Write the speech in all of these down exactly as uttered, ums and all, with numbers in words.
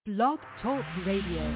Blog Talk Radio.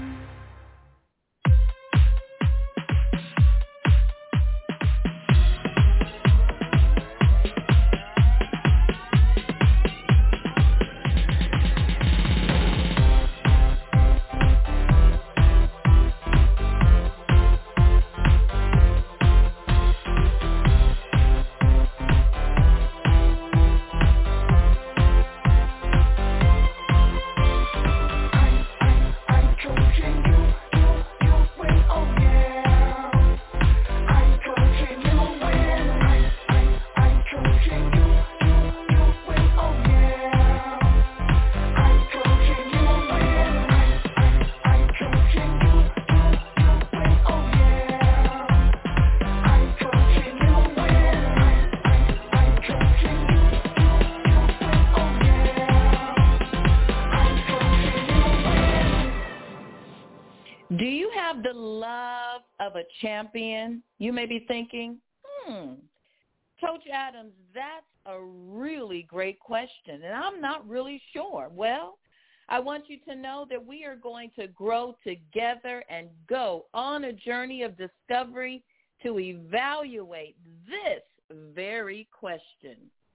Champion, you may be thinking, hmm, Coach Adams, that's a really great question, and I'm not really sure. Well, I want you to know that we are going to grow together and go on a journey of discovery to evaluate this very question.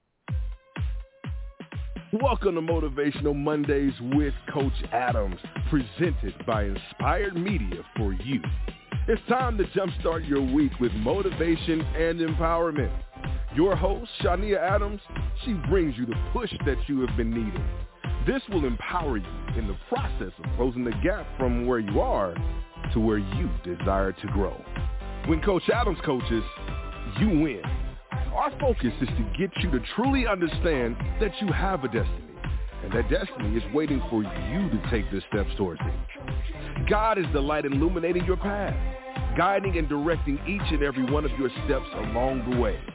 Welcome to Motivational Mondays with Coach Adams, presented by Inspired Media for you. It's time to jumpstart your week with motivation and empowerment. Your host, Shania Adams, she brings you the push that you have been needing. This will empower you in the process of closing the gap from where you are to where you desire to grow. When Coach Adams coaches, you win. Our focus is to get you to truly understand that you have a destiny, and that destiny is waiting for you to take the steps towards it. God is the light illuminating your path, guiding and directing each and every one of your steps along the way.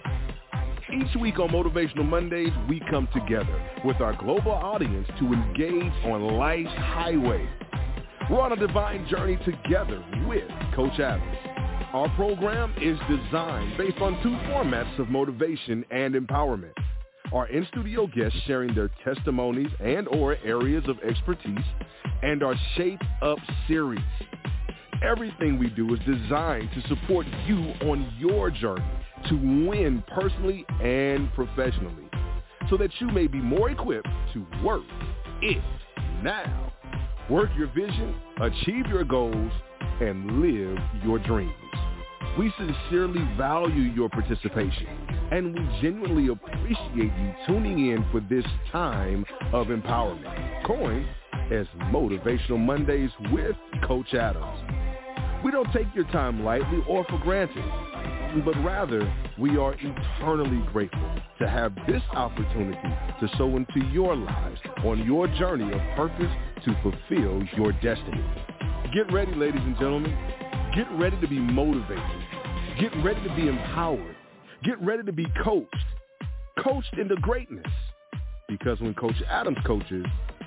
Each week on Motivational Mondays, we come together with our global audience to engage on life's highway. We're on a divine journey together with Coach Adams. Our program is designed based on two formats of motivation and empowerment. Our in-studio guests sharing their testimonies and or areas of expertise, and our Shape Up series. Everything we do is designed to support you on your journey to win personally and professionally, so that you may be more equipped to work it now. Work your vision, achieve your goals, and live your dreams. We sincerely value your participation, and we genuinely appreciate you tuning in for this time of empowerment, coined as Motivational Mondays with Coach Adams. We don't take your time lightly or for granted, but rather we are eternally grateful to have this opportunity to sow into your lives on your journey of purpose to fulfill your destiny. Get ready, ladies and gentlemen. Get ready to be motivated. Get ready to be empowered. Get ready to be coached. Coached into greatness. Because when Coach Adams coaches,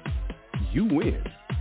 you win.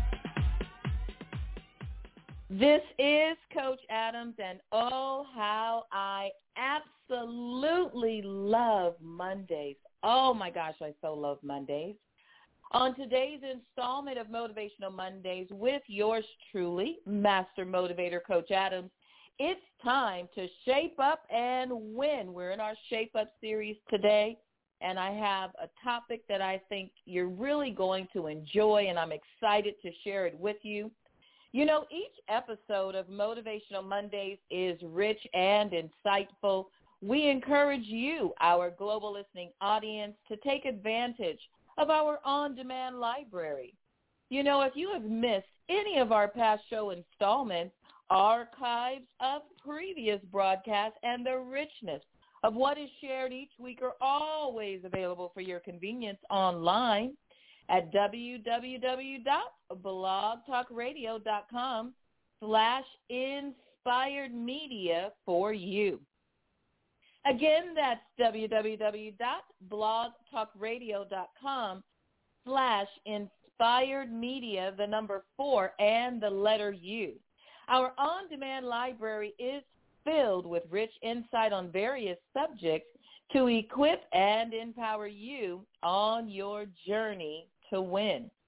This is Coach Adams, and oh, how I absolutely love Mondays. Oh, my gosh, I so love Mondays. On today's installment of Motivational Mondays with yours truly, Master Motivator Coach Adams, it's time to shape up and win. We're in our Shape Up series today, and I have a topic that I think you're really going to enjoy, and I'm excited to share it with you. You know, each episode of Motivational Mondays is rich and insightful. We encourage you, our global listening audience, to take advantage of our on-demand library. You know, if you have missed any of our past show installments, archives of previous broadcasts, and the richness of what is shared each week are always available for your convenience online at www.blogtalkradio.com slash inspired media for you. Again, that's www.blogtalkradio.com slash inspired media, the number four, and the letter U. Our on-demand library is filled with rich insight on various subjects to equip and empower you on your journey to win.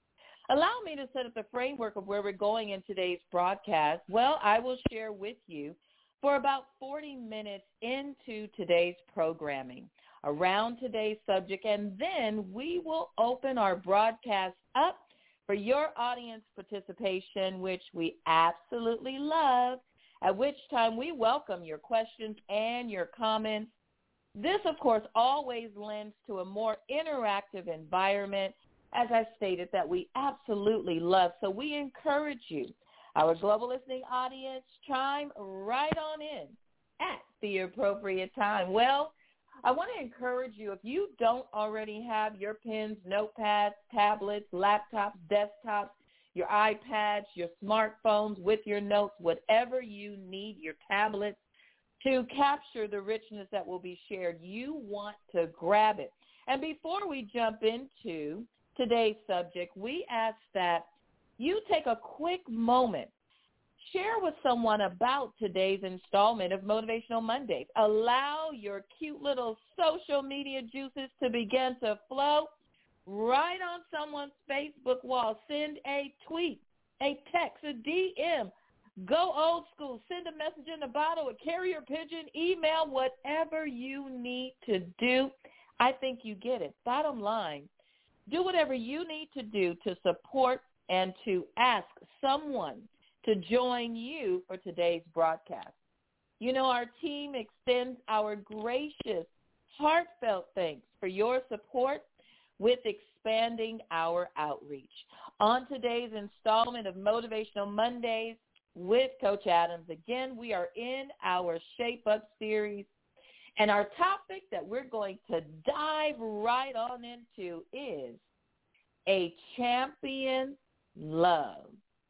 Allow me to set up the framework of where we're going in today's broadcast. Well, I will share with you for about forty minutes into today's programming around today's subject, and then we will open our broadcast up for your audience participation, which we absolutely love, at which time we welcome your questions and your comments. This, of course, always lends to a more interactive environment, as I stated, that we absolutely love. So we encourage you, our global listening audience, chime right on in at the appropriate time. Well, I want to encourage you, if you don't already have your pens, notepads, tablets, laptops, desktops, your iPads, your smartphones with your notes, whatever you need, your tablets, to capture the richness that will be shared, you want to grab it. And before we jump into today's subject, we ask that you take a quick moment, share with someone about today's installment of Motivational Mondays. Allow your cute little social media juices to begin to flow right on someone's Facebook wall. Send a tweet, a text, a D M. Go old school. Send a message in a bottle, a carrier pigeon, email, whatever you need to do. I think you get it. Bottom line, do whatever you need to do to support and to ask someone to join you for today's broadcast. You know, our team extends our gracious, heartfelt thanks for your support with expanding our outreach. On today's installment of Motivational Mondays with Coach Adams, again, we are in our Shape Up series, and our topic that we're going to dive right on into is a champion love.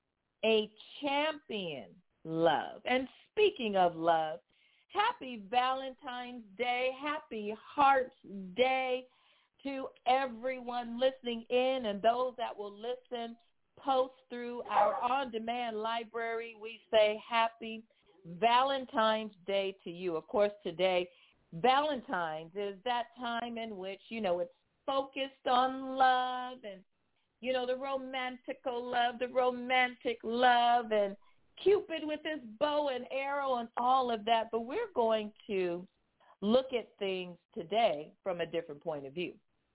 A champion love. And speaking of love, happy Valentine's Day, happy Hearts Day to everyone listening in and those that will listen post through our on-demand library. We say happy Valentine's Day to you. Of course, today, Valentine's is that time in which, you know, it's focused on love and, you know, the romantical love, the romantic love, and Cupid with his bow and arrow and all of that. But we're going to look at things today from a different point of view.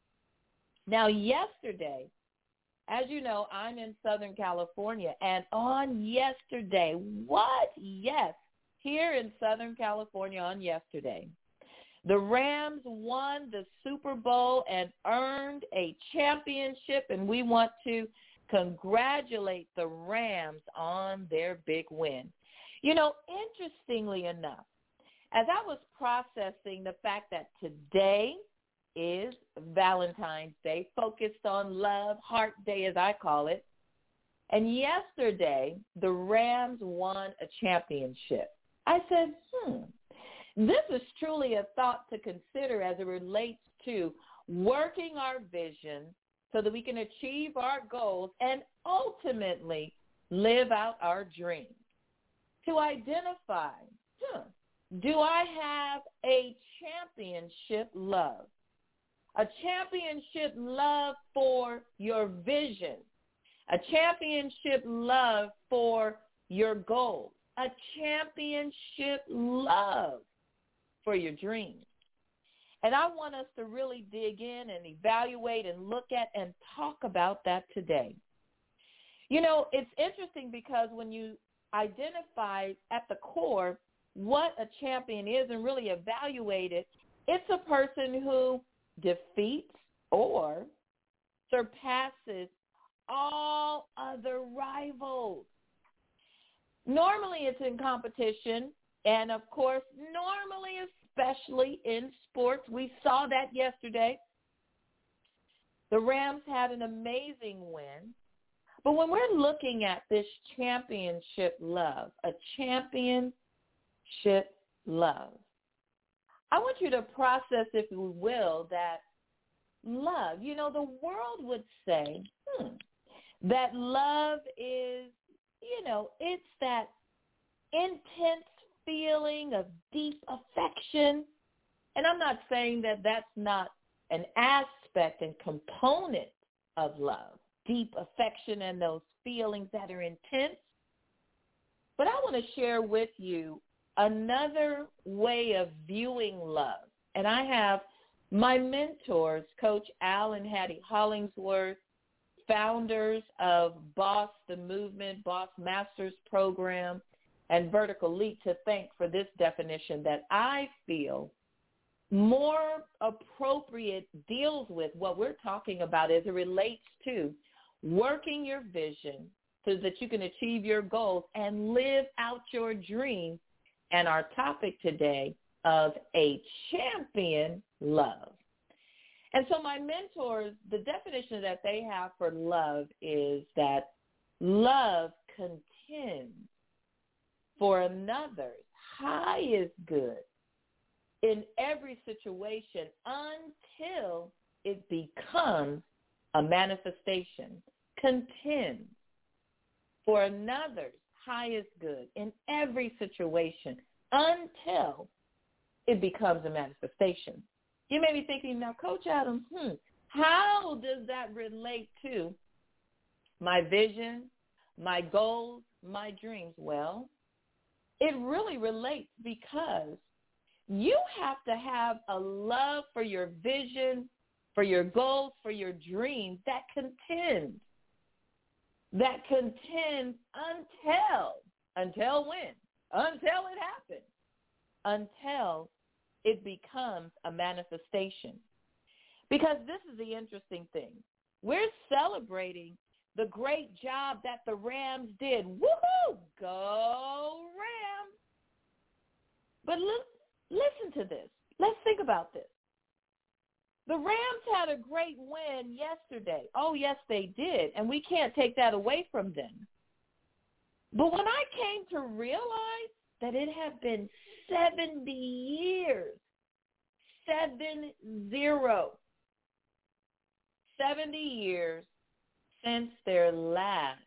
Now, yesterday, as you know, I'm in Southern California, and on yesterday, what? Yes, here in Southern California on yesterday, the Rams won the Super Bowl and earned a championship, and we want to congratulate the Rams on their big win. You know, interestingly enough, as I was processing the fact that today is Valentine's Day, focused on love, Heart Day as I call it, and yesterday the Rams won a championship, I said, hmm, this is truly a thought to consider as it relates to working our vision so that we can achieve our goals and ultimately live out our dreams. To identify, huh, do I have a championship love? A championship love for your vision. A championship love for your goals. A championship love for your dreams. And I want us to really dig in and evaluate and look at and talk about that today. You know, it's interesting because when you identify at the core what a champion is and really evaluate it, it's a person who defeats or surpasses all other rivals. Normally it's in competition, and of course, normally, especially in sports, we saw that yesterday. The Rams had an amazing win. But when we're looking at this championship love, a championship love, I want you to process, if you will, that love. You know, the world would say hmm, that love is, you know, it's that intense feeling of deep affection. And I'm not saying that that's not an aspect and component of love. deep affection and those feelings that are intense. But I want to share with you another way of viewing love. And I have my mentors, Coach Al and Hattie Hollingsworth, founders of Boss the Movement, Boss Masters Program, and Vertical Leap to thank for this definition that I feel more appropriate deals with what we're talking about as it relates to working your vision so that you can achieve your goals and live out your dream. And our topic today of a champion love. And so my mentors, the definition that they have for love is that love contends for another's highest good in every situation until it becomes a manifestation. Contend for another's highest good in every situation until it becomes a manifestation. You may be thinking, now, Coach Adams, hmm, how does that relate to my vision, my goals, my dreams? Well, it really relates because you have to have a love for your vision, for your goals, for your dreams that contends, that contends until, until when? Until it happens, until it becomes a manifestation. Because this is the interesting thing. We're celebrating the great job that the Rams did. Woohoo! Go Rams! But look, listen to this. Let's think about this. The Rams had a great win yesterday. Oh, yes, they did. And we can't take that away from them. But when I came to realize that it had been seventy years, seven zero, seventy years since their last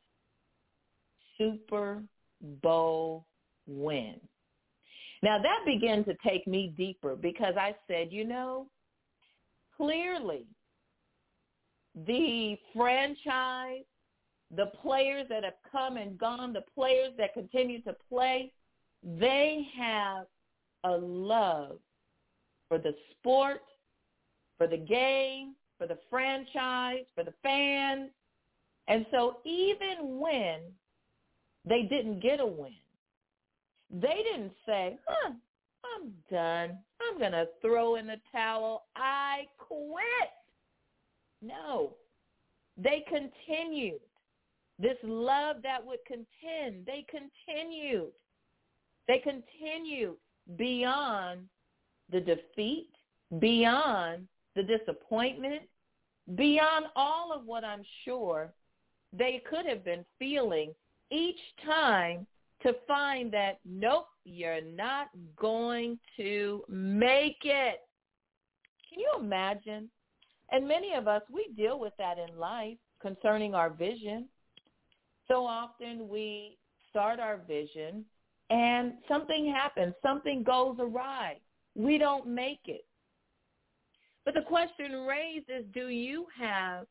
Super Bowl win. Now, that began to take me deeper because I said, you know, clearly the franchise, the players that have come and gone, the players that continue to play, they have a love for the sport, for the game, for the franchise, for the fans. And so even when they didn't get a win, they didn't say, huh, I'm done. I'm going to throw in the towel. I quit. No, they continued. This love that would contend, they continued. They continued beyond the defeat, beyond the disappointment, beyond all of what I'm sure they could have been feeling each time to find that, nope, you're not going to make it. Can you imagine? And many of us, we deal with that in life concerning our vision. So often we start our vision and something happens, something goes awry. We don't make it. But the question raised is, do you have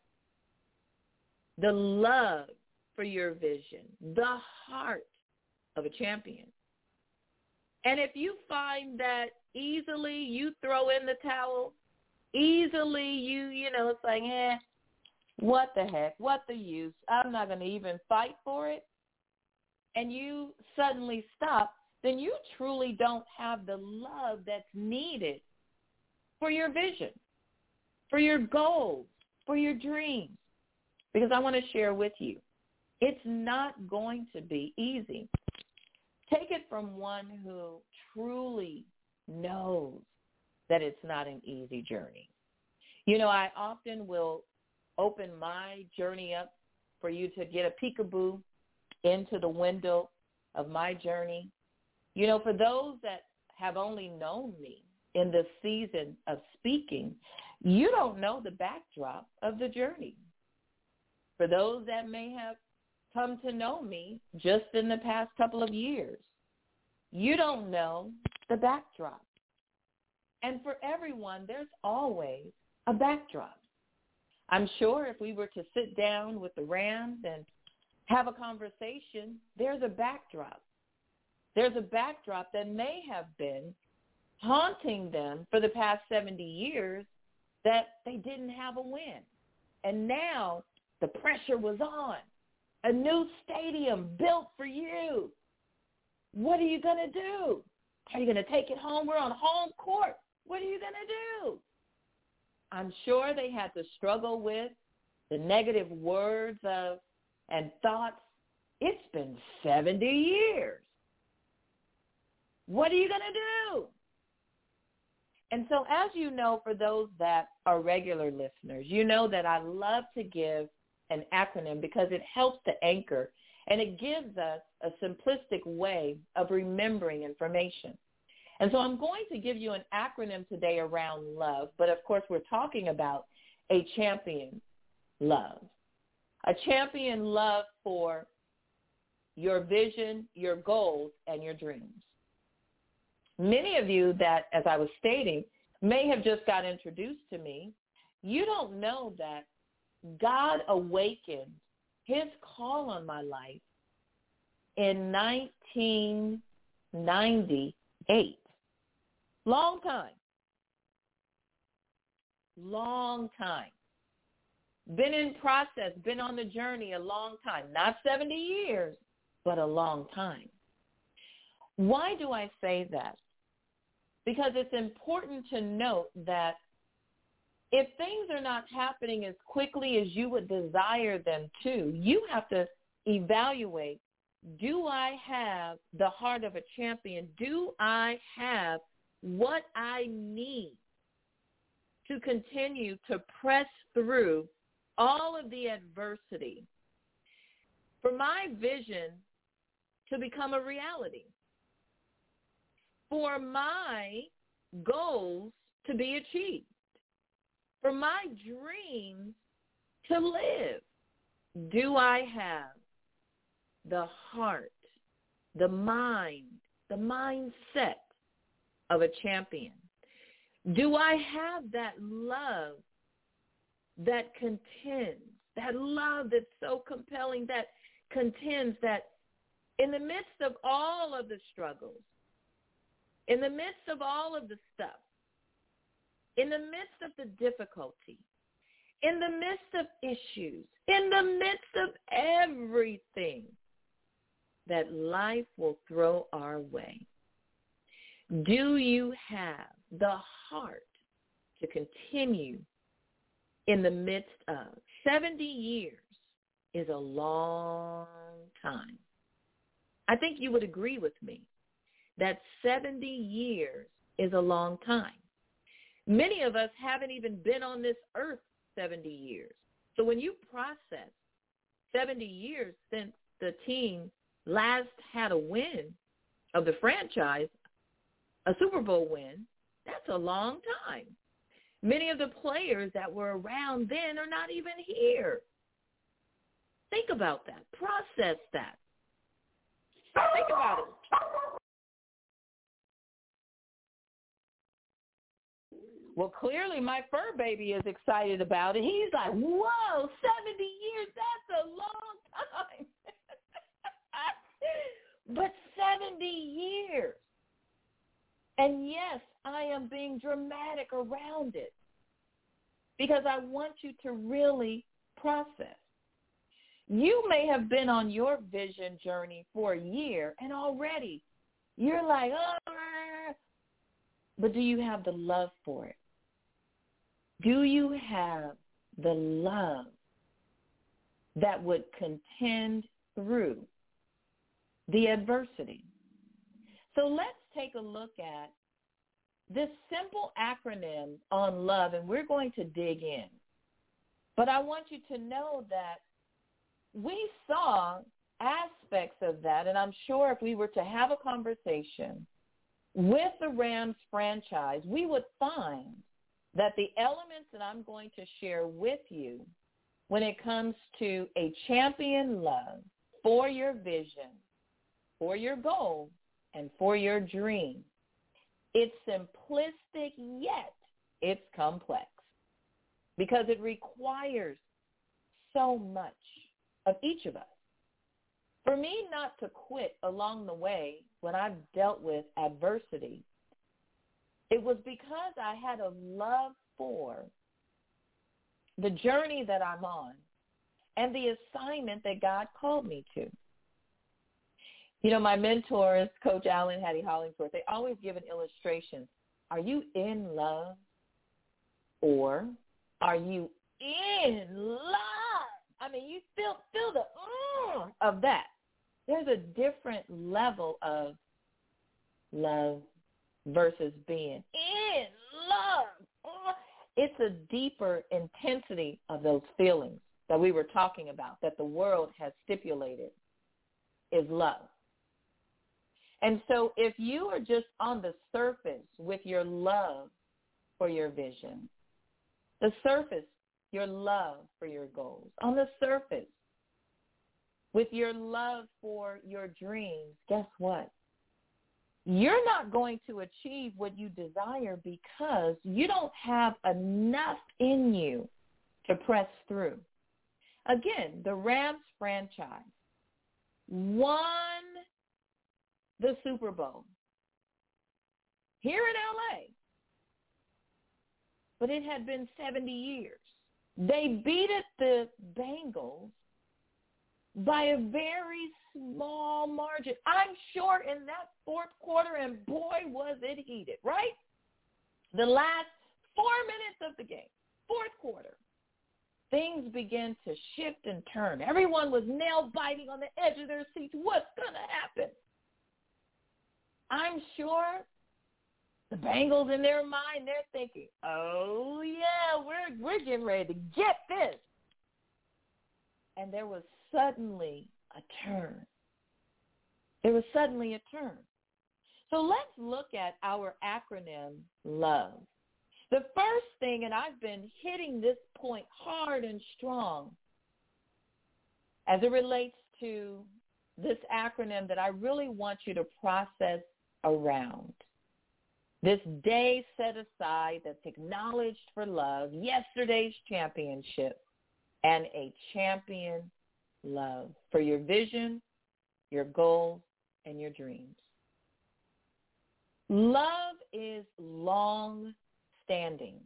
the love for your vision, the heart of a champion? And if you find that easily you throw in the towel, easily you, you know, it's like, eh, what the heck, what the use? I'm not going to even fight for it. And you suddenly stop, then you truly don't have the love that's needed for your vision, for your goals, for your dreams. Because I want to share with you, it's not going to be easy. Take it from one who truly knows that it's not an easy journey. You know, I often will open my journey up for you to get a peekaboo into the window of my journey. You know, for those that have only known me in the season of speaking, you don't know the backdrop of the journey. For those that may have come to know me just in the past couple of years, you don't know the backdrop. And for everyone, there's always a backdrop. I'm sure if we were to sit down with the Rams and have a conversation, there's a backdrop. There's a backdrop that may have been haunting them for the past seventy years that they didn't have a win. And now the pressure was on. A new stadium built for you. What are you going to do? Are you going to take it home? We're on home court. What are you going to do? I'm sure they had to struggle with the negative words of and thoughts. It's been seventy years. What are you going to do? And so as you know, for those that are regular listeners, you know that I love to give an acronym because it helps to anchor and it gives us a simplistic way of remembering information. And so I'm going to give you an acronym today around love, but of course we're talking about a champion love. A champion love for your vision, your goals, and your dreams. Many of you that, as I was stating, may have just got introduced to me. You don't know that God awakened his call on my life in nineteen ninety-eight. Long time. Long time. Been in process, been on the journey a long time. Not seventy years, but a long time. Why do I say that? Because it's important to note that if things are not happening as quickly as you would desire them to, you have to evaluate, do I have the heart of a champion? Do I have what I need to continue to press through all of the adversity for my vision to become a reality, for my goals to be achieved, for my dreams to live? Do I have the heart, the mind, the mindset of a champion? Do I have that love that contends, that love that's so compelling, that contends, that in the midst of all of the struggles, in the midst of all of the stuff, in the midst of the difficulty, in the midst of issues, in the midst of everything that life will throw our way, do you have the heart to continue in the midst of? seventy years is a long time. I think you would agree with me that seventy years is a long time. Many of us haven't even been on this earth seventy years. So when you process seventy years since the team last had a win of the franchise, a Super Bowl win, that's a long time. Many of the players that were around then are not even here. Think about that. Process that. Think about it. Well, clearly my fur baby is excited about it. He's like, whoa, seventy years, that's a long time. But seventy years. And yes, I am being dramatic around it because I want you to really process. You may have been on your vision journey for a year and already you're like, oh, but do you have the love for it? Do you have the love that would contend through the adversity? So let's take a look at this simple acronym on love, and we're going to dig in. But I want you to know that we saw aspects of that, and I'm sure if we were to have a conversation with the Rams franchise, we would find that the elements that I'm going to share with you when it comes to a champion love for your vision, for your goal, and for your dream, it's simplistic, yet it's complex. because it requires so much of each of us. For me not to quit along the way when I've dealt with adversity, it was because I had a love for the journey that I'm on and the assignment that God called me to. You know, my mentors, Coach Allen, Hattie Hollingsworth, they always give an illustration. Are you in love or are you in love? I mean, you feel feel the mm of that. There's a different level of love versus being in love. It's a deeper intensity of those feelings that we were talking about, that the world has stipulated is love. And so if you are just on the surface with your love for your vision, the surface, your love for your goals, on the surface, with your love for your dreams, guess what? You're not going to achieve what you desire because you don't have enough in you to press through. Again, the Rams franchise won the Super Bowl here in L A, but it had been seventy years. They beat the Bengals by a very small margin. I'm sure in that fourth quarter, and boy, was it heated, right? The last four minutes of the game, fourth quarter, things began to shift and turn. Everyone was nail-biting on the edge of their seats. What's going to happen? I'm sure the Bengals in their mind, they're thinking, oh, yeah, we're, we're getting ready to get this. And there was suddenly a turn. There was suddenly a turn. So let's look at our acronym, LOVE. The first thing, and I've been hitting this point hard and strong as it relates to this acronym that I really want you to process around. This day set aside that's acknowledged for love, yesterday's championship, and a champion love for your vision, your goals, and your dreams. Love is long-standing.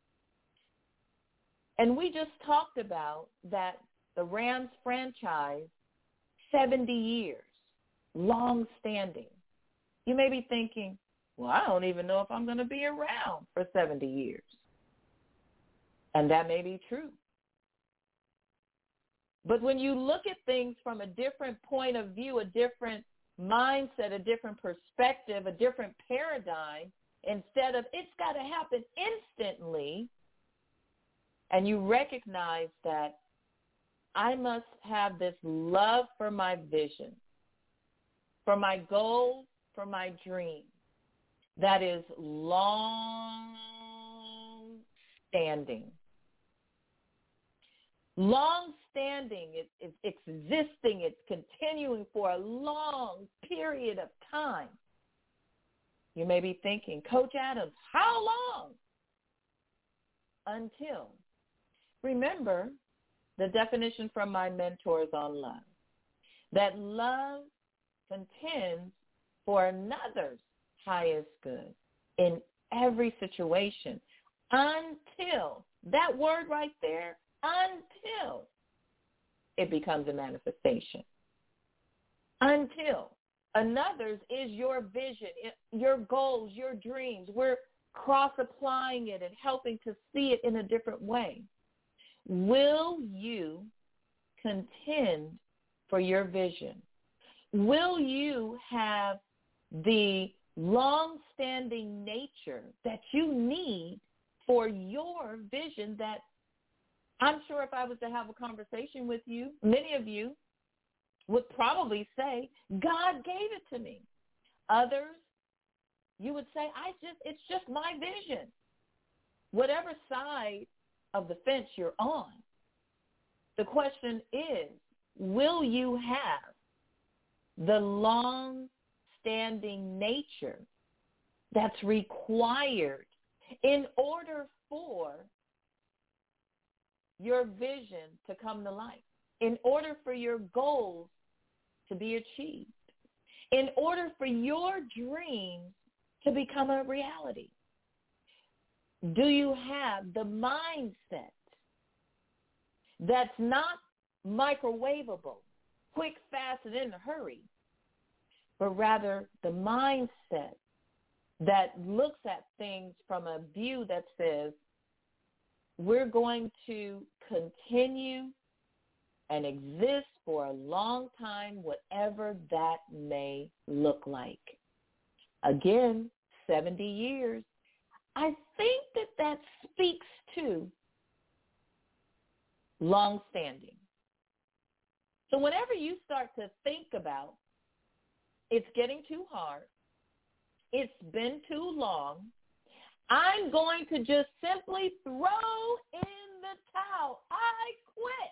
And we just talked about that the Rams franchise, seventy years, long-standing. You may be thinking, well, I don't even know if I'm going to be around for seventy years. And that may be true. But when you look at things from a different point of view, a different mindset, a different perspective, a different paradigm, instead of it's got to happen instantly, and you recognize that I must have this love for my vision, for my goals, for my dreams, that is long-standing. Long-standing, it, it's existing, it's continuing for a long period of time. You may be thinking, Coach Adams, how long? Until. Remember the definition from my mentors on love, that love contends for another's highest good in every situation until, that word right there, until it becomes a manifestation. Until. Another's is your vision, your goals, your dreams. We're cross-applying it and helping to see it in a different way. Will you contend for your vision? Will you have the long-standing nature that you need for your vision that I'm sure if I was to have a conversation with you, many of you would probably say, God gave it to me. Others, you would say, I just, it's just my vision. Whatever side of the fence you're on, the question is, will you have the long-standing nature that's required in order for your vision to come to life, in order for your goals to be achieved, in order for your dreams to become a reality? Do you have the mindset that's not microwavable, quick, fast, and in a hurry, but rather the mindset that looks at things from a view that says, we're going to continue and exist for a long time, whatever that may look like? Again, seventy years. I think that that speaks to long-standing. So whenever you start to think about it's getting too hard, it's been too long, I'm going to just simply throw in the towel. I quit.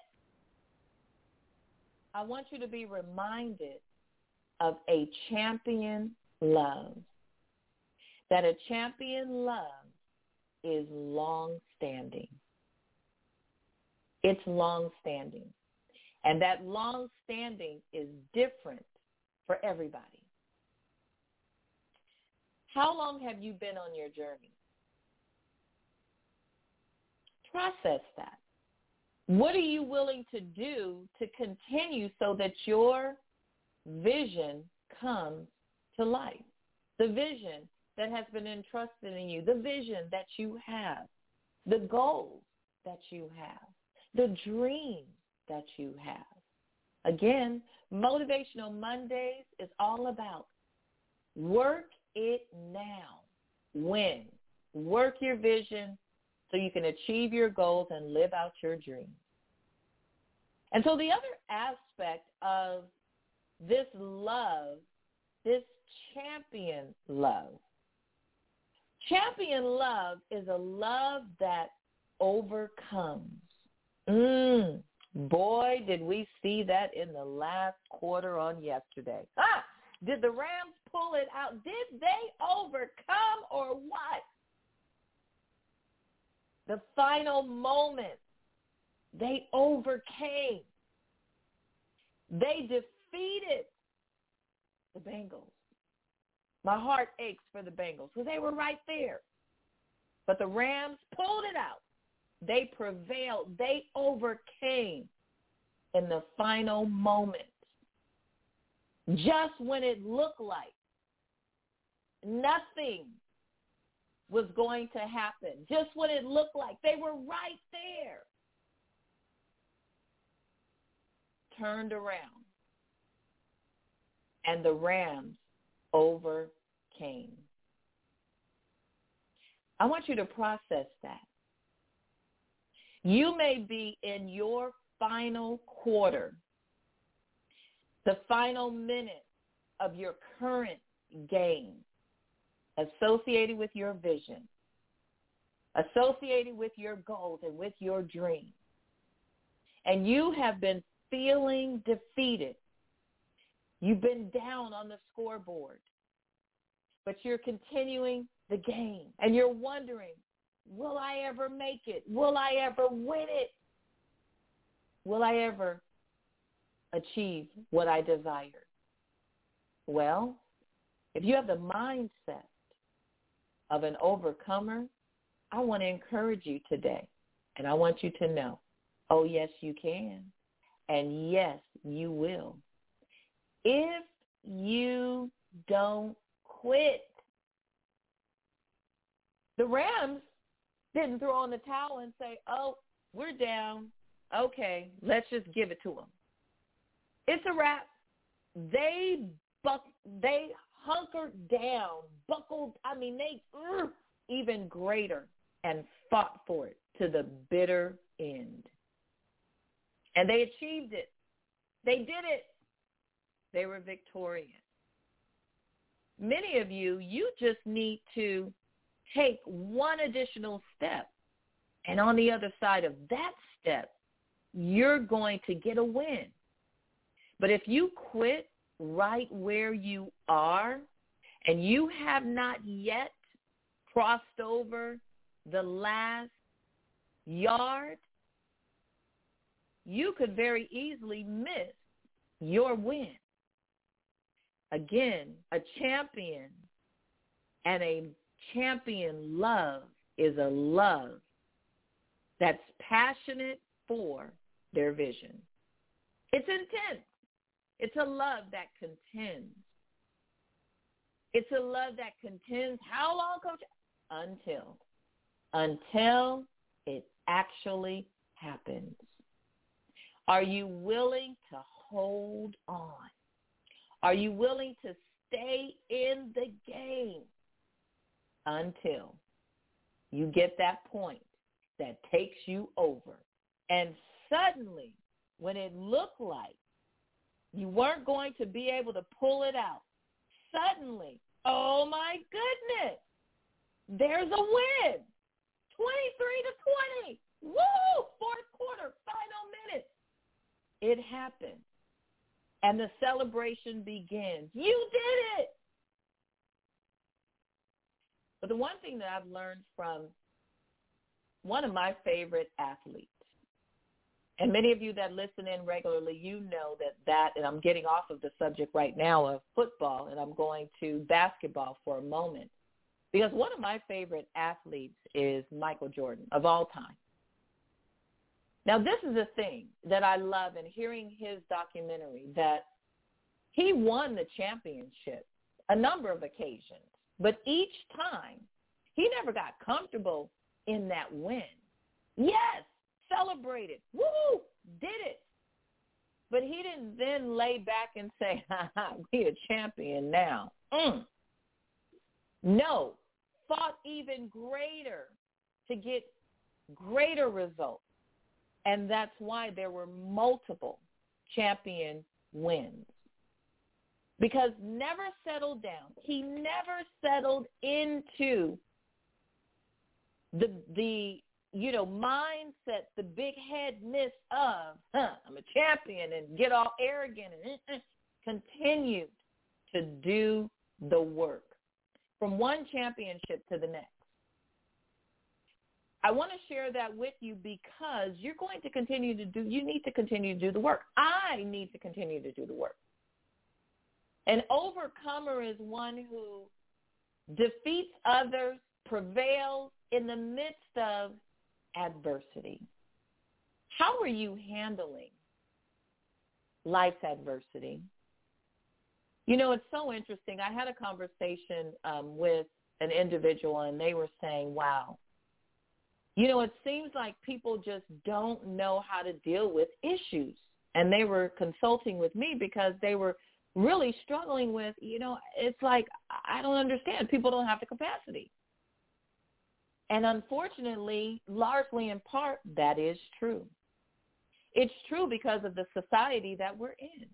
I want you to be reminded of a champion love. That a champion love is long-standing. It's long-standing. And that long-standing is different for everybody. How long have you been on your journey? Process that. What are you willing to do to continue so that your vision comes to life? The vision that has been entrusted in you, the vision that you have, the goals that you have, the dreams that you have. Again, Motivational Mondays is all about work it now. When? Work your vision so you can achieve your goals and live out your dreams. And so the other aspect of this love, this champion love, champion love is a love that overcomes. Mm, boy, did we see that in the last quarter on yesterday. Ah, did the Rams pull it out? Did they overcome or what? The final moment, they overcame. They defeated the Bengals. My heart aches for the Bengals because they were right there. But the Rams pulled it out. They prevailed. They overcame in the final moment. Just when it looked like nothing was going to happen. Just when it looked like they were right there. Turned around. And the Rams overcame. I want you to process that. You may be in your final quarter, the final minute of your current game, associated with your vision, associated with your goals and with your dreams. And you have been feeling defeated. You've been down on the scoreboard, but you're continuing the game. And you're wondering, will I ever make it? Will I ever win it? Will I ever achieve what I desire? Well, if you have the mindset of an overcomer, I want to encourage you today. And I want you to know, oh, yes, you can. And yes, you will. If you don't quit. The Rams didn't throw in the towel and say, oh, we're down. Okay, let's just give it to them. It's a wrap. They buck, they hunkered down, buckled, I mean, they uh, even greater and fought for it to the bitter end. And they achieved it. They did it. They were victorious. Many of you, you just need to take one additional step. And on the other side of that step, you're going to get a win. But if you quit right where you are and you have not yet crossed over the last yard, you could very easily miss your win. Again, a champion and a champion love is a love that's passionate for their vision. It's intense. It's a love that contends. It's a love that contends. How long, Coach? Until. Until it actually happens. Are you willing to hold on? Are you willing to stay in the game until you get that point that takes you over? And suddenly, when it looked like you weren't going to be able to pull it out, suddenly, oh my goodness, there's a win. twenty-three to twenty. Woo! Fourth quarter, final minutes. It happened. And the celebration begins. You did it. But the one thing that I've learned from one of my favorite athletes, and many of you that listen in regularly, you know that that, and I'm getting off of the subject right now of football, and I'm going to basketball for a moment, because one of my favorite athletes is Michael Jordan of all time. Now, this is the thing that I love in hearing his documentary, that he won the championship a number of occasions, but each time he never got comfortable in that win. Yes, celebrated. Woo, did it. But he didn't then lay back and say, ha ha, we a champion now. Mm. No, fought even greater to get greater results. And that's why there were multiple champion wins. Because never settled down. He never settled into the, the you know, mindset, the big headness of, huh, I'm a champion, and get all arrogant and uh, uh, continued to do the work from one championship to the next. I want to share that with you because you're going to continue to do, you need to continue to do the work. I need to continue to do the work. An overcomer is one who defeats others, prevails in the midst of adversity. How are you handling life's adversity? You know, it's so interesting. I had a conversation um, with an individual, and they were saying, wow, you know, it seems like people just don't know how to deal with issues. And they were consulting with me because they were really struggling with, you know, it's like, I don't understand. People don't have the capacity. And unfortunately, largely in part, that is true. It's true because of the society that we're in.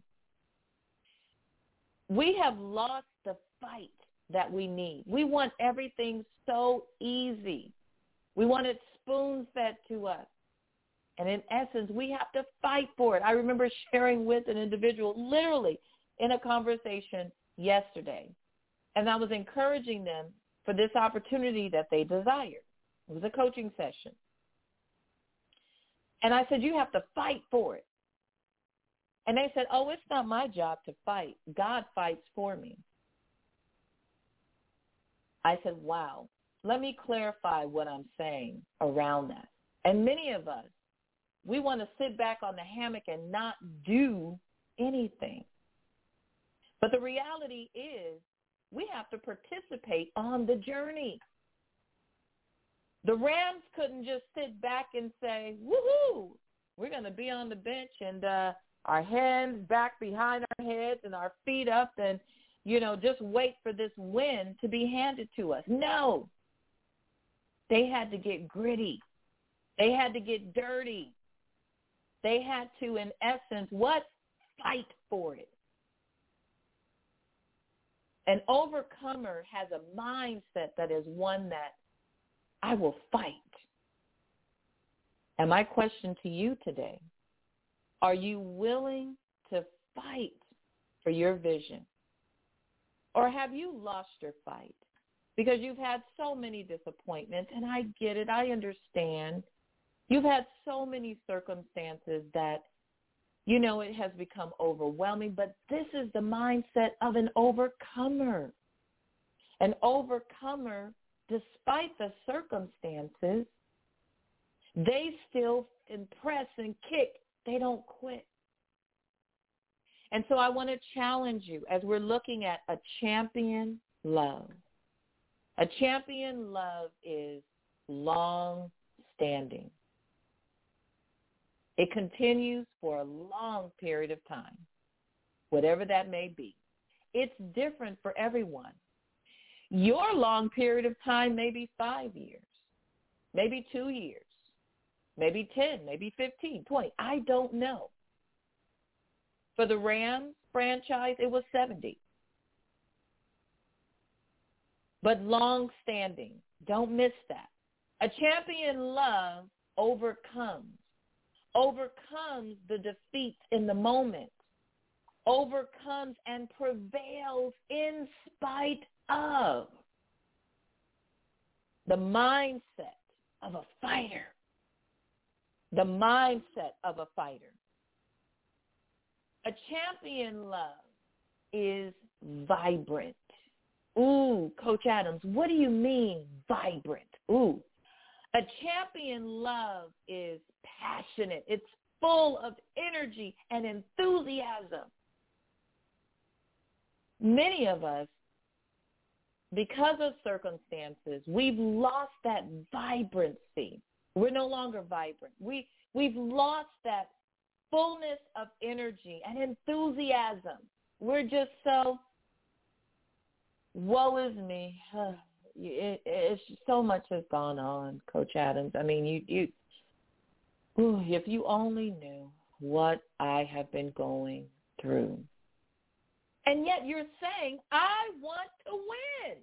We have lost the fight that we need. We want everything so easy. We want it spoon-fed to us. And in essence, we have to fight for it. I remember sharing with an individual literally in a conversation yesterday, and I was encouraging them for this opportunity that they desired. It was a coaching session. And I said, you have to fight for it. And they said, oh, it's not my job to fight. God fights for me. I said, wow. Let me clarify what I'm saying around that. And many of us, we want to sit back on the hammock and not do anything. But the reality is we have to participate on the journey. The Rams couldn't just sit back and say, woohoo, we're going to be on the bench and uh, our hands back behind our heads and our feet up and, you know, just wait for this win to be handed to us. No. They had to get gritty. They had to get dirty. They had to, in essence, what? Fight for it. An overcomer has a mindset that is one that I will fight. And my question to you today, are you willing to fight for your vision? Or have you lost your fight? Because you've had so many disappointments, and I get it. I understand. You've had so many circumstances that, you know, it has become overwhelming, but this is the mindset of an overcomer. An overcomer, despite the circumstances, they still impress and kick. They don't quit. And so I want to challenge you as we're looking at a champion love. A champion love is long-standing. It continues for a long period of time, whatever that may be. It's different for everyone. Your long period of time may be five years, maybe two years, maybe ten, maybe fifteen, twenty. I don't know. For the Rams franchise, it was seventy. But long-standing, don't miss that. A champion love overcomes. Overcomes the defeats in the moment, overcomes and prevails in spite of the mindset of a fighter, the mindset of a fighter. A champion love is vibrant. Ooh, Coach Adams, what do you mean vibrant? Ooh. A champion love is passionate. It's full of energy and enthusiasm. Many of us, because of circumstances, we've lost that vibrancy. We're no longer vibrant. We, we've lost that fullness of energy and enthusiasm. We're just so, woe is me. It, it's so much has gone on, Coach Adams. I mean, you, you, ooh, if you only knew what I have been going through. And yet you're saying, I want to win.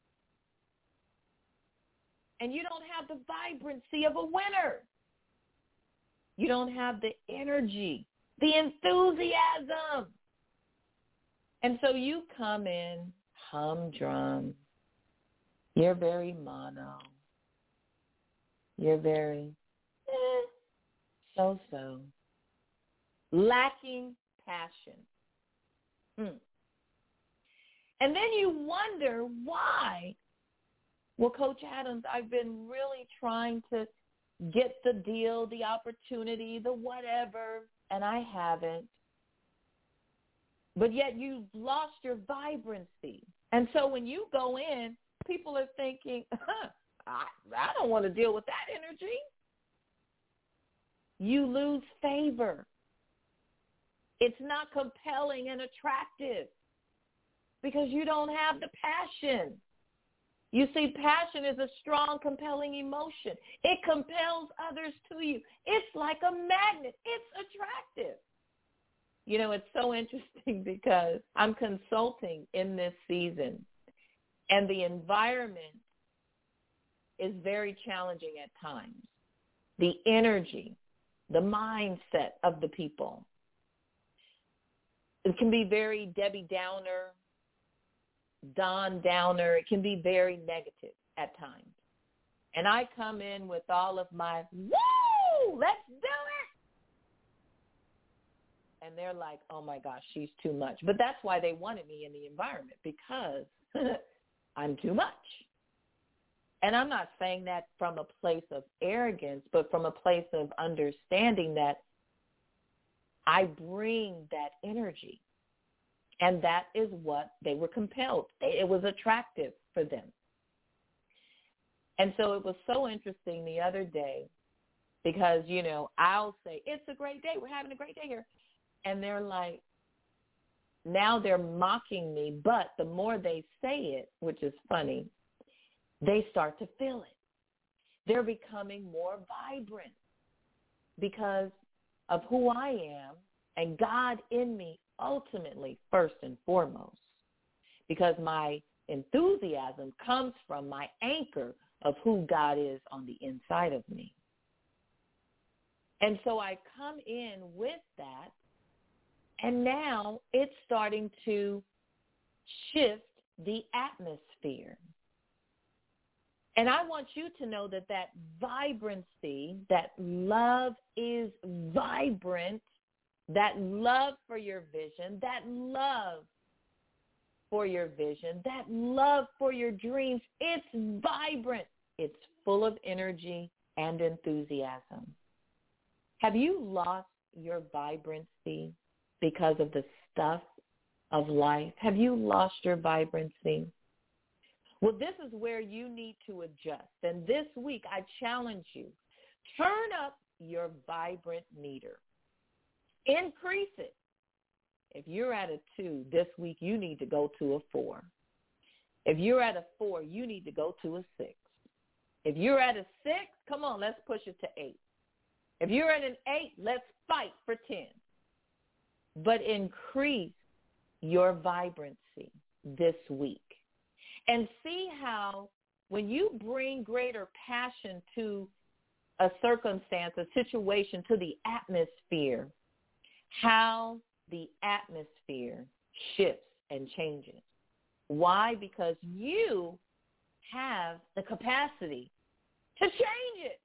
And you don't have the vibrancy of a winner. You don't have the energy, the enthusiasm. And so you come in humdrum. You're very mono. You're very eh, so-so. Lacking passion. Hmm. And then you wonder why. Well, Coach Adams, I've been really trying to get the deal, the opportunity, the whatever, and I haven't. But yet you've lost your vibrancy. And so when you go in, people are thinking, huh, I, I don't want to deal with that energy. You lose favor. It's not compelling and attractive because you don't have the passion. You see, passion is a strong, compelling emotion. It compels others to you. It's like a magnet. It's attractive. You know, it's so interesting because I'm consulting in this season, and the environment is very challenging at times. The energy, the mindset of the people. It can be very Debbie Downer, Don Downer. It can be very negative at times. And I come in with all of my, woo, let's do it. And they're like, oh, my gosh, she's too much. But that's why they wanted me in the environment, because I'm too much. And I'm not saying that from a place of arrogance, but from a place of understanding that I bring that energy. And that is what they were compelled. It was attractive for them. And so it was so interesting the other day because, you know, I'll say, it's a great day. We're having a great day here. And they're like, now they're mocking me. But the more they say it, which is funny, they start to feel it. They're becoming more vibrant because of who I am and God in me ultimately, first and foremost, because my enthusiasm comes from my anchor of who God is on the inside of me. And so I come in with that, and now it's starting to shift the atmosphere. And I want you to know that that vibrancy, that love is vibrant, that love for your vision, that love for your vision, that love for your dreams, it's vibrant. It's full of energy and enthusiasm. Have you lost your vibrancy because of the stuff of life? Have you lost your vibrancy? Well, this is where you need to adjust. And this week, I challenge you, turn up your vibrant meter. Increase it. If you're at a two, this week you need to go to a four. If you're at a four, you need to go to a six. If you're at a six, come on, let's push it to eight. If you're at an eight, let's fight for ten. But increase your vibrancy this week. And see how when you bring greater passion to a circumstance, a situation, to the atmosphere, how the atmosphere shifts and changes. Why? Because you have the capacity to change it.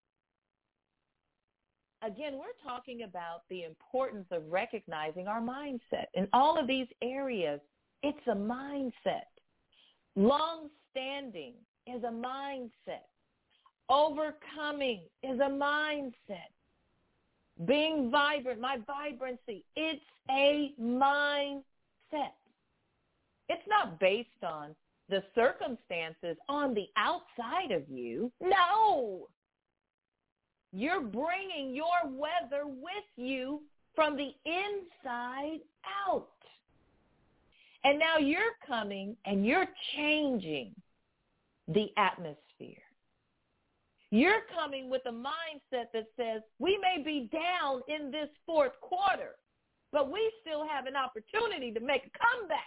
Again, we're talking about the importance of recognizing our mindset. In all of these areas, it's a mindset. Long-standing is a mindset. Overcoming is a mindset. Being vibrant, my vibrancy, it's a mindset. It's not based on the circumstances on the outside of you. No. You're bringing your weather with you from the inside out. And now you're coming and you're changing the atmosphere. You're coming with a mindset that says, we may be down in this fourth quarter, but we still have an opportunity to make a comeback.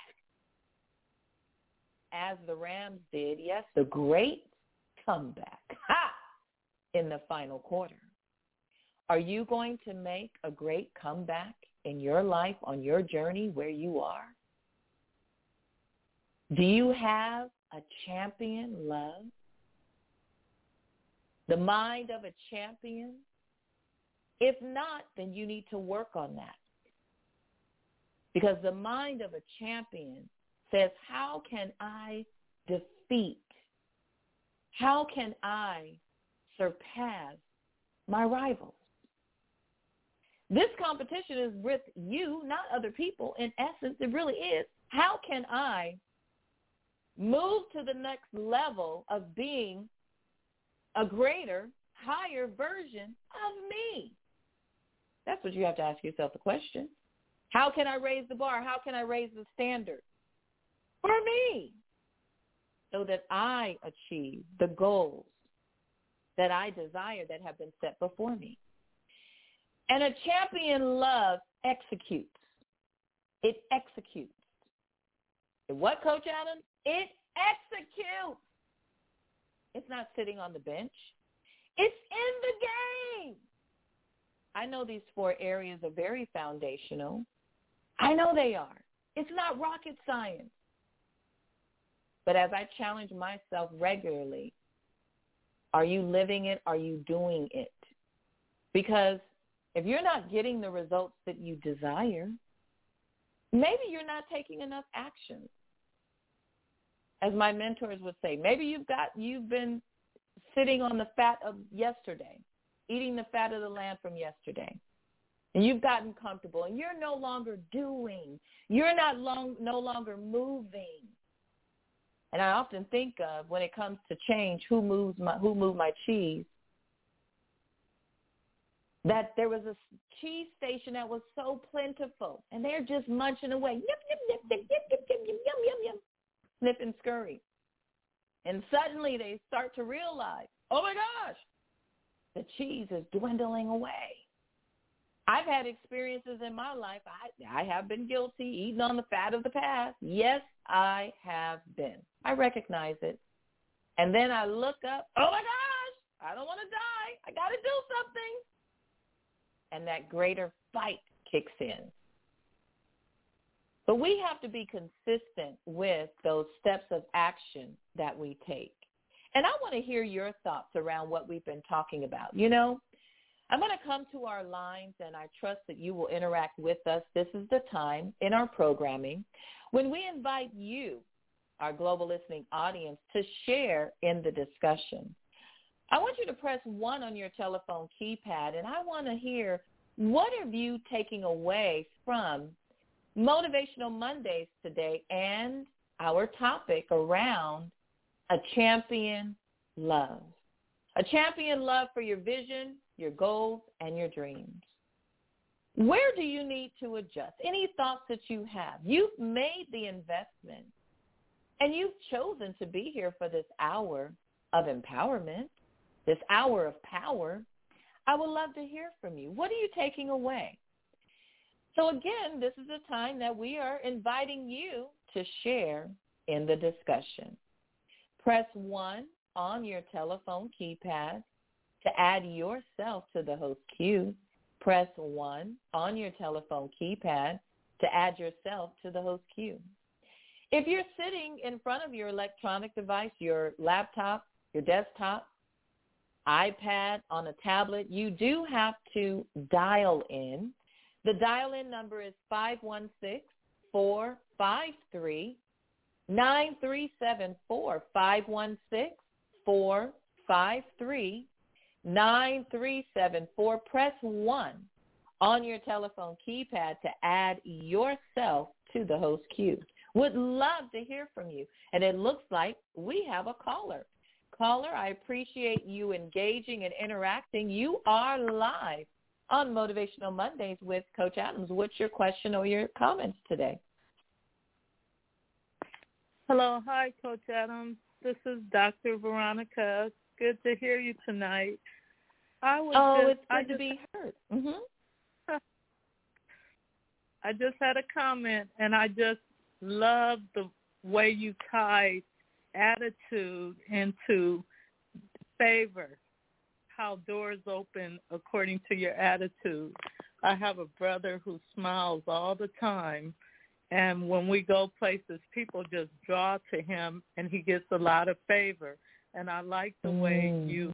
As the Rams did, yes, the great comeback ha! in the final quarter. Are you going to make a great comeback in your life, on your journey where you are? Do you have a champion love? The mind of a champion? If not, then you need to work on that. Because the mind of a champion says, how can I defeat? How can I surpass my rivals? This competition is with you, not other people. In essence, it really is. How can I move to the next level of being a greater, higher version of me? That's what you have to ask yourself the question. How can I raise the bar? How can I raise the standard for me so that I achieve the goals that I desire that have been set before me? And a champion love executes. It executes. And what, Coach Adam? It executes. It's not sitting on the bench. It's in the game. I know these four areas are very foundational. I know they are. It's not rocket science. But as I challenge myself regularly, are you living it? Are you doing it? Because if you're not getting the results that you desire, maybe you're not taking enough action. As my mentors would say, maybe you've got you've been sitting on the fat of yesterday, eating the fat of the land from yesterday, and you've gotten comfortable, and you're no longer doing. You're not long, no longer moving. And I often think of, when it comes to change, who moves my who moved my cheese. That there was a cheese station that was so plentiful, and they're just munching away, yip, yip, yip, yip, yip, yip, yip, yip, yum, yum, yum, snip and scurry. And suddenly they start to realize, oh my gosh, the cheese is dwindling away. I've had experiences in my life. I, I have been guilty, eating on the fat of the past. Yes, I have been. I recognize it. And then I look up, oh my gosh, I don't want to die. I got to do something. And that greater fight kicks in. But we have to be consistent with those steps of action that we take. And I want to hear your thoughts around what we've been talking about. You know, I'm going to come to our lines, and I trust that you will interact with us. This is the time in our programming when we invite you, our global listening audience, to share in the discussion. I want you to press one on your telephone keypad, and I want to hear, what are you taking away from Motivational Mondays today and our topic around a champion love? A champion love for your vision, your goals, and your dreams. Where do you need to adjust? Any thoughts that you have? You've made the investment, and you've chosen to be here for this hour of empowerment, this hour of power. I would love to hear from you. What are you taking away? So again, this is a time that we are inviting you to share in the discussion. Press one on your telephone keypad to add yourself to the host queue. Press one on your telephone keypad to add yourself to the host queue. If you're sitting in front of your electronic device, your laptop, your desktop, iPad, on a tablet, you do have to dial in. The dial-in number is five one six, four five three, nine three seven four, five one six, four five three, nine three seven four. Press one on your telephone keypad to add yourself to the host queue. Would love to hear from you. And it looks like we have a caller. Caller, I appreciate you engaging and interacting. You are live on Motivational Mondays with Coach Adams. What's your question or your comments today? Hello. Hi, Coach Adams. This is Doctor Veronica. Good to hear you tonight. I was oh, just, it's good I to just, be heard. Mm-hmm. I just had a comment, and I just love the way you tied attitude into favor, how doors open according to your attitude. I have a brother who smiles all the time, and when we go places, people just draw to him, and he gets a lot of favor. And I like the mm. way you,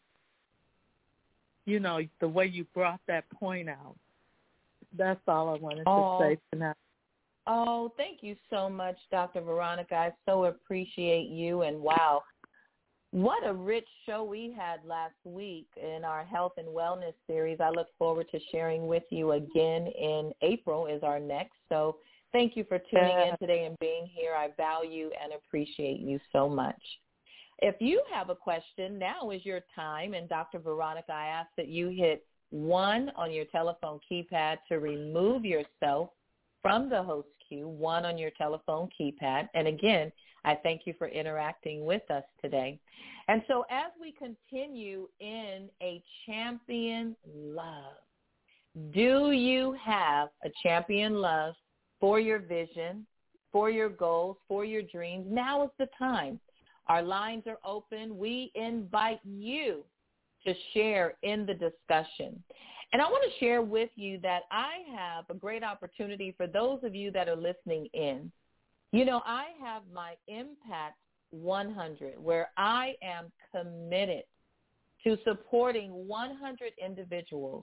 you know, the way you brought that point out. That's all I wanted oh. to say tonight. Oh, thank you so much, Doctor Veronica. I so appreciate you. And wow, what a rich show we had last week in our health and wellness series. I look forward to sharing with you again in April is our next. So thank you for tuning in today and being here. I value and appreciate you so much. If you have a question, now is your time. And Doctor Veronica, I ask that you hit one on your telephone keypad to remove yourself from the host queue, one on your telephone keypad. And again, I thank you for interacting with us today. And so as we continue in a champion love, do you have a champion love for your vision, for your goals, for your dreams? Now is the time. Our lines are open. We invite you to share in the discussion. And I want to share with you that I have a great opportunity for those of you that are listening in. You know, I have my Impact one hundred, where I am committed to supporting one hundred individuals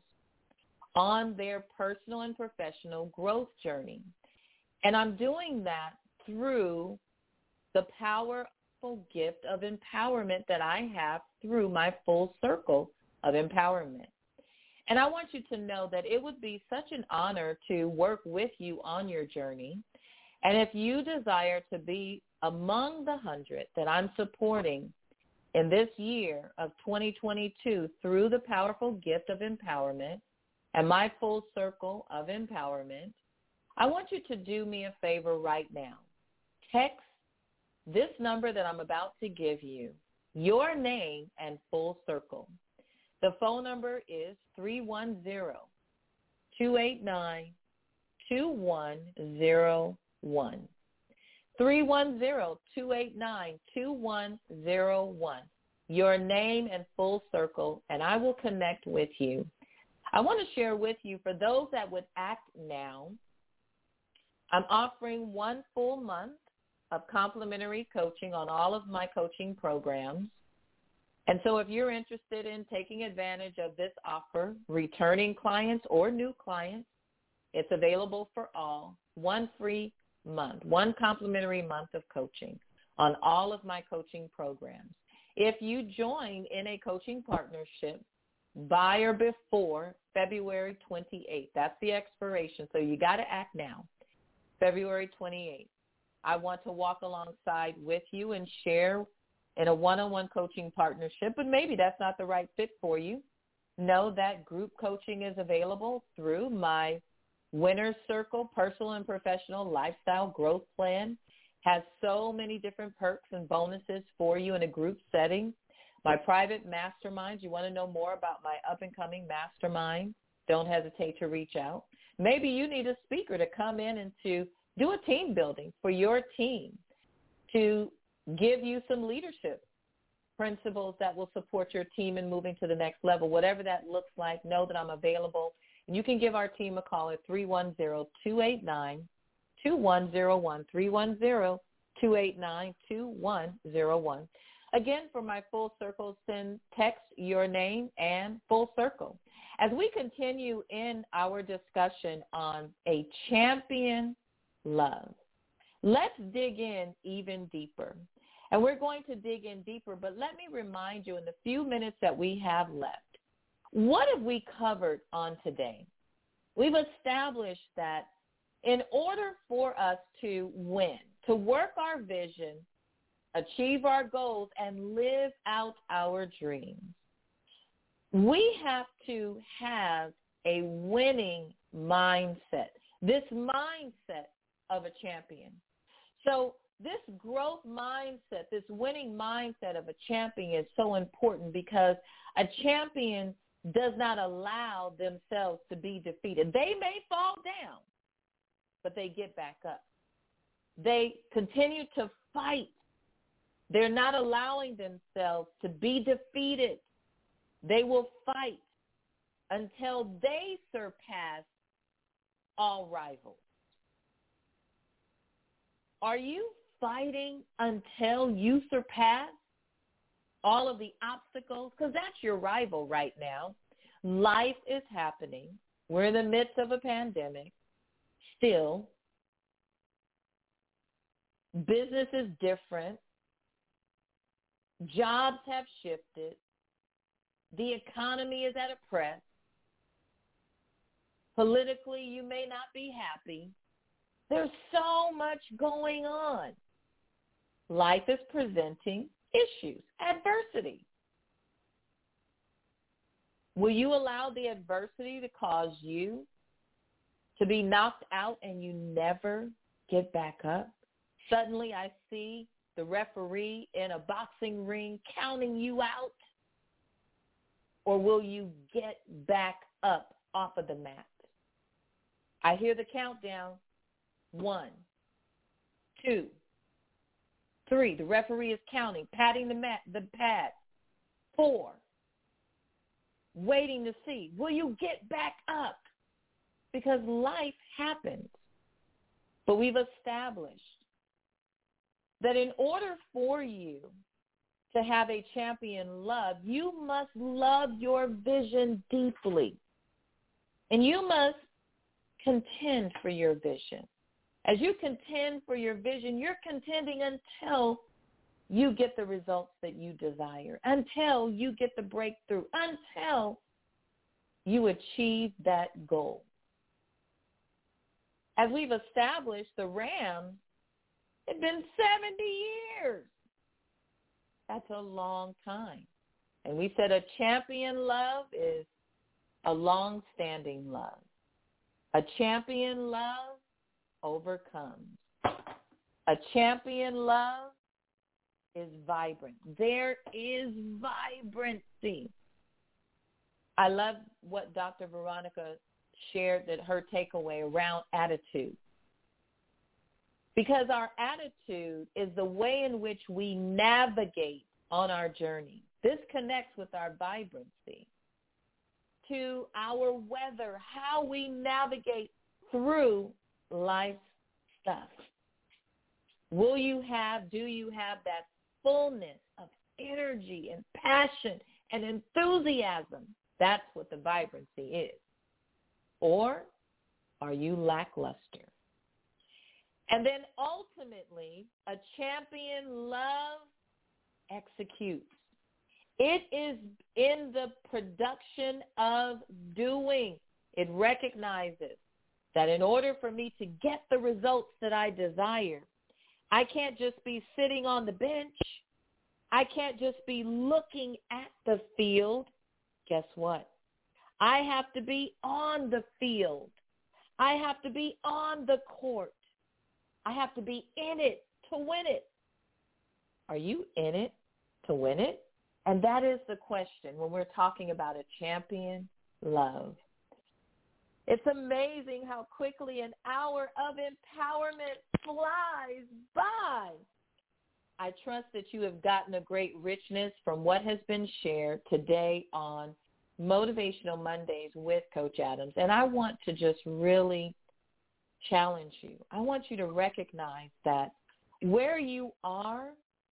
on their personal and professional growth journey. And I'm doing that through the powerful gift of empowerment that I have through my full circle of empowerment. And I want you to know that it would be such an honor to work with you on your journey. And if you desire to be among the hundred that I'm supporting in this year of twenty twenty-two through the powerful gift of empowerment and my full circle of empowerment, I want you to do me a favor right now. Text this number that I'm about to give you, your name and full circle. The phone number is three one zero, two eight nine, two one zero one. three one zero, two eight nine, two one zero one. Your name and full circle, and I will connect with you. I want to share with you, for those that would act now, I'm offering one full month of complimentary coaching on all of my coaching programs. And so if you're interested in taking advantage of this offer, returning clients or new clients, it's available for all. One free month, one complimentary month of coaching on all of my coaching programs. If you join in a coaching partnership by or before February twenty-eighth, that's the expiration, so you got to act now, February twenty-eighth. I want to walk alongside with you and share in a one-on-one coaching partnership, but maybe that's not the right fit for you. Know that group coaching is available through my Winner's Circle Personal and Professional Lifestyle Growth Plan. Has so many different perks and bonuses for you in a group setting. My private masterminds, you want to know more about my up-and-coming mastermind, don't hesitate to reach out. Maybe you need a speaker to come in and to do a team building for your team, to give you some leadership principles that will support your team in moving to the next level. Whatever that looks like, know that I'm available. And you can give our team a call at three one zero, two eight nine, two one zero one, three one zero, two eight nine, two one zero one. Again, for my Full Circle, send text your name and Full Circle. As we continue in our discussion on a champion love, let's dig in even deeper. And we're going to dig in deeper, but let me remind you in the few minutes that we have left, what have we covered on today? We've established that in order for us to win, to work our vision, achieve our goals, and live out our dreams, we have to have a winning mindset, this mindset of a champion. So this growth mindset, this winning mindset of a champion is so important because a champion does not allow themselves to be defeated. They may fall down, but they get back up. They continue to fight. They're not allowing themselves to be defeated. They will fight until they surpass all rivals. Are you fighting until you surpass all of the obstacles? Because that's your rival right now. Life is happening. We're in the midst of a pandemic still. Business is different. Jobs have shifted. The economy is at a press. Politically, you may not be happy. There's so much going on. Life is presenting issues, adversity. Will you allow the adversity to cause you to be knocked out and you never get back up? Suddenly I see the referee in a boxing ring counting you out. Or will you get back up off of the mat? I hear the countdown. One, two, three. The referee is counting, patting the mat, the pad. Four. Waiting to see. Will you get back up? Because life happens. But we've established that in order for you to have a champion love, you must love your vision deeply. And you must contend for your vision. As you contend for your vision, you're contending until you get the results that you desire, until you get the breakthrough, until you achieve that goal. As we've established, the Rams had been seventy years. That's a long time. And we said a champion love is a long-standing love. A champion love overcomes. A champion love is vibrant. There is vibrancy. I love what Doctor Veronica shared, that her takeaway around attitude. Because our attitude is the way in which we navigate on our journey. This connects with our vibrancy to our weather, how we navigate through life stuff. Will you have, do you have that fullness of energy and passion and enthusiasm. That's what the vibrancy is. Or are you lackluster? And then ultimately, a champion loves, executes. It is in the production of doing. It recognizes that in order for me to get the results that I desire, I can't just be sitting on the bench. I can't just be looking at the field. Guess what? I have to be on the field. I have to be on the court. I have to be in it to win it. Are you in it to win it? And that is the question when we're talking about a champion love. It's amazing how quickly an hour of empowerment flies by. I trust that you have gotten a great richness from what has been shared today on Motivational Mondays with Coach Adams. And I want to just really challenge you. I want you to recognize that where you are,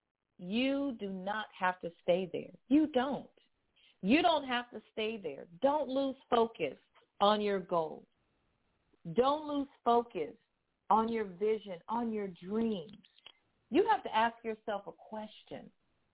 you do not have to stay there. You don't. You don't have to stay there. Don't lose focus on your goals. Don't lose focus on your vision, on your dreams. You have to ask yourself a question.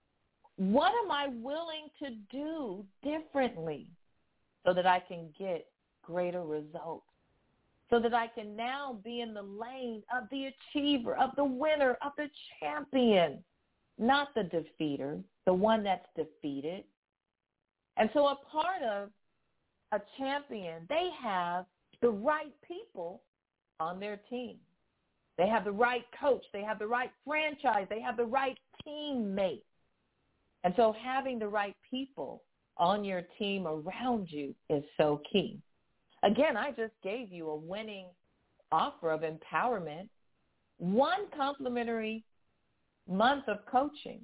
What am I willing to do differently so that I can get greater results? So that I can now be in the lane of the achiever, of the winner, of the champion, not the defeater, the one that's defeated. And so a part of a champion, they have the right people on their team. They have the right coach. They have the right franchise. They have the right teammate. And so having the right people on your team around you is so key. Again, I just gave you a winning offer of empowerment, one complimentary month of coaching.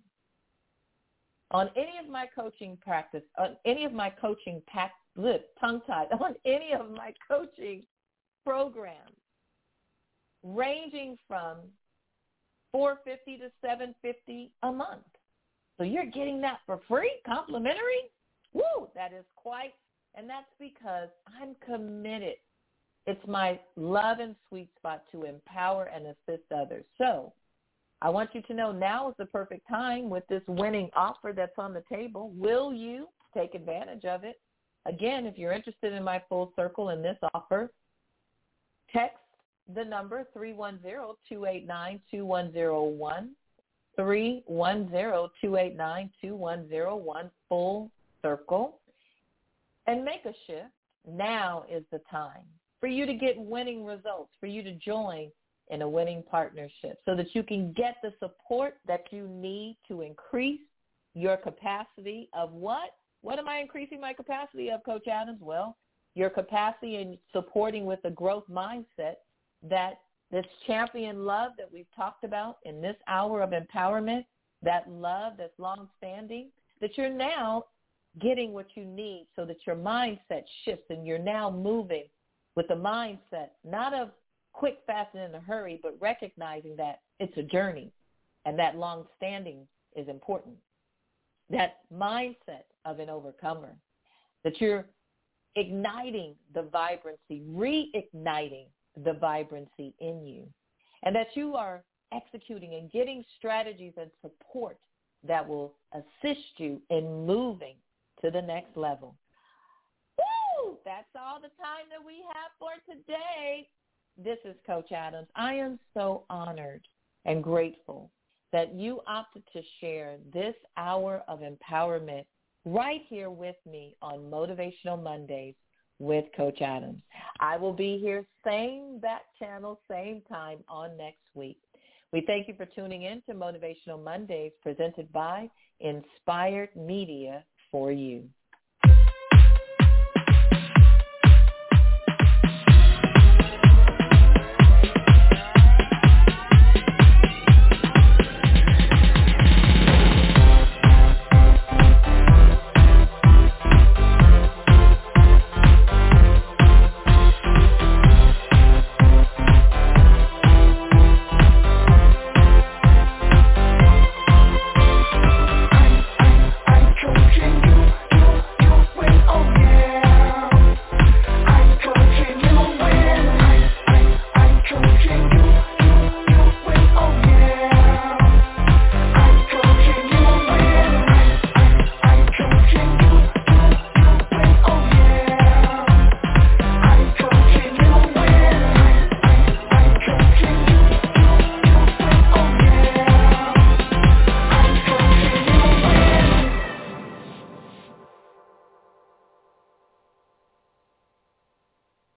On any of my coaching practice, on any of my coaching pack, tongue-tied, on any of my coaching programs, ranging from four hundred fifty dollars to seven hundred fifty dollars a month. So you're getting that for free, complimentary? Woo, that is quite, and that's because I'm committed. It's my love and sweet spot to empower and assist others. So I want you to know now is the perfect time with this winning offer that's on the table. Will you take advantage of it? Again, if you're interested in my full circle in this offer, text the number three one zero, two eight nine, two one zero one, three one zero, two eight nine, two one zero one, full circle, and make a shift. Now is the time for you to get winning results, for you to join in a winning partnership so that you can get the support that you need to increase your capacity of what? What am I increasing my capacity of, Coach Adams? Well, your capacity in supporting with a growth mindset that this champion love that we've talked about in this hour of empowerment, that love that's long-standing, that you're now getting what you need so that your mindset shifts and you're now moving with a mindset not of quick, fast, and in a hurry, but recognizing that it's a journey and that long-standing is important. That mindset of an overcomer, that you're igniting the vibrancy, reigniting the vibrancy in you, and that you are executing and getting strategies and support that will assist you in moving to the next level. Woo! That's all the time that we have for today. This is Coach Adams. I am so honored and grateful that you opted to share this hour of empowerment right here with me on Motivational Mondays with Coach Adams. I will be here same bat channel, same time on next week. We thank you for tuning in to Motivational Mondays presented by Inspired Media for you.